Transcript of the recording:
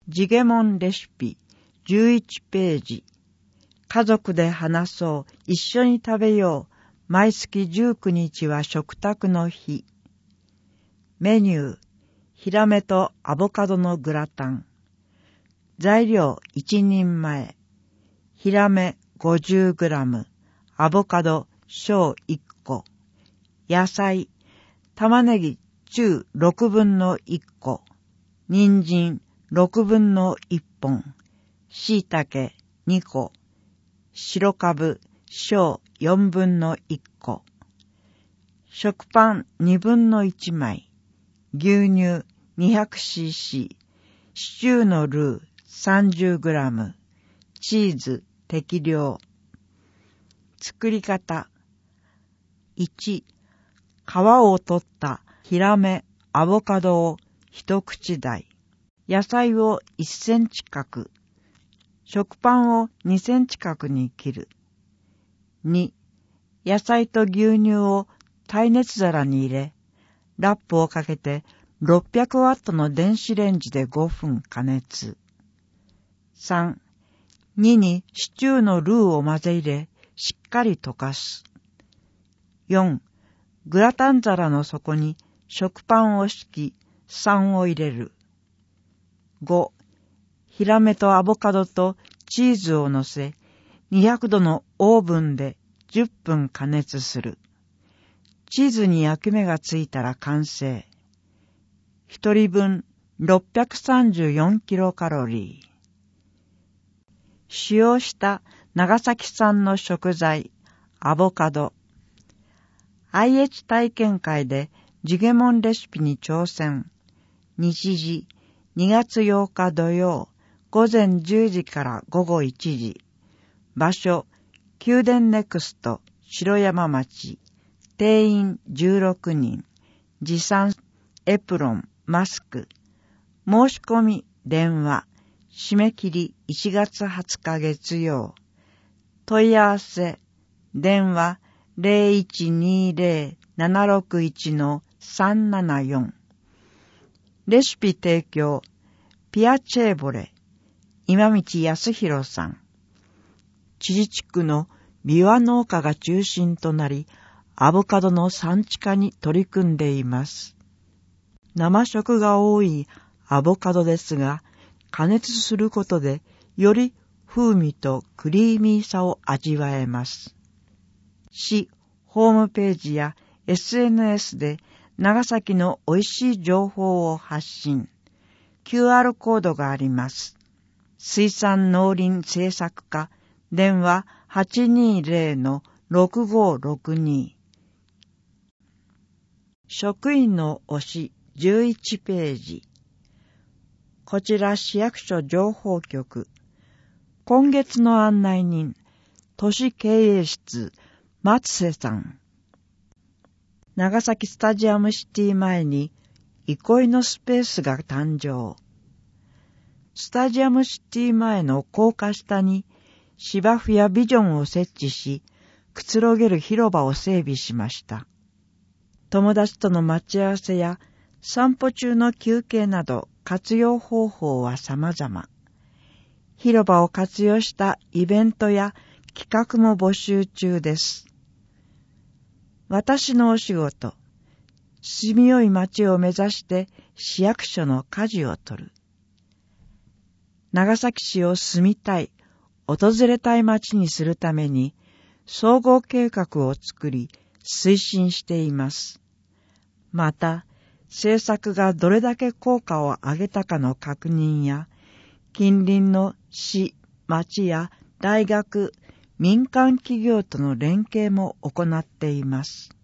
ジゲモンレシピ11ページ。家族で話そう、一緒に食べよう。毎月19日は食卓の日。メニュー、ヒラメとアボカドのグラタン。材料1人前。ヒラメ 50g、アボカド小1個。野菜、玉ねぎ中6分の1個。人参6分の1本。椎茸2個。白かぶ小4分の1個。食パン2分の1枚。牛乳 200cc。シチューのルー 30g。チーズ適量。作り方。1、皮を取ったヒラメ、アボカドを一口大。野菜を1センチ角。食パンを2センチ角に切る。2、野菜と牛乳を耐熱皿に入れ、ラップをかけて600ワットの電子レンジで5分加熱。3、2にシチューのルーを混ぜ入れ、しっかり溶かす。4、グラタン皿の底に食パンを敷き、酸を入れる。5、ヒラメとアボカドとチーズを乗せ、200度のオーブンで10分加熱する。チーズに焼き目がついたら完成。1人分634キロカロリー。使用した長崎産の食材、アボカド。IH 体験会でジゲモンレシピに挑戦。日時、2月8日土曜、午前10時から午後1時。場所、宮殿ネクスト、城山町。定員16人。持参、エプロン、マスク。申し込み、電話。締め切り1月20日月曜。問い合わせ、電話 0120-761-374。レシピ提供、ピアチェーボレ、今道康弘さん。知事地区のビワ農家が中心となり、アボカドの産地化に取り組んでいます。生食が多いアボカドですが、加熱することでより風味とクリーミーさを味わえます。市ホームページや SNS で長崎の美味しい情報を発信。QR コードがあります。水産農林政策課、電話 820-6562。職員の推し11ページ。こちら市役所情報局。今月の案内人、都市経営室、松瀬さん。長崎スタジアムシティ前に憩いのスペースが誕生。スタジアムシティ前の高架下に芝生やビジョンを設置し、くつろげる広場を整備しました。友達との待ち合わせや散歩中の休憩など活用方法は様々。広場を活用したイベントや企画も募集中です。私のお仕事、住みよい街を目指して市役所の舵を取る。長崎市を住みたい、訪れたい街にするために総合計画を作り推進しています。また、政策がどれだけ効果を上げたかの確認や、近隣の市、町や大学、民間企業との連携も行っています。